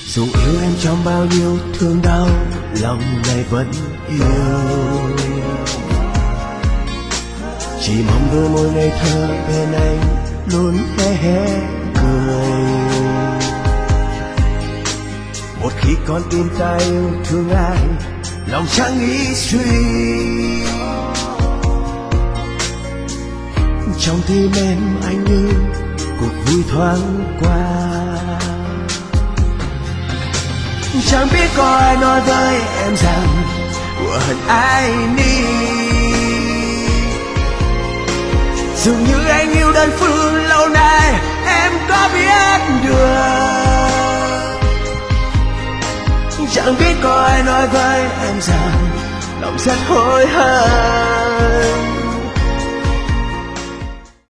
Dù yêu em trong bao nhiêu thương đau, lòng này vẫn yêu. Chỉ mong đôi môi ngây thơ bên anh luôn hé hé cười. Một khi con tim ta yêu thương ai, lòng chẳng nghĩ suy. Trong tim em anh như cuộc vui thoáng qua. Chẳng biết có ai nói với em rằng của hận ai đi. Dường như anh yêu đơn phương lâu nay, em có biết được. Chẳng biết có ai nói với em rằng lòng rất hối hận.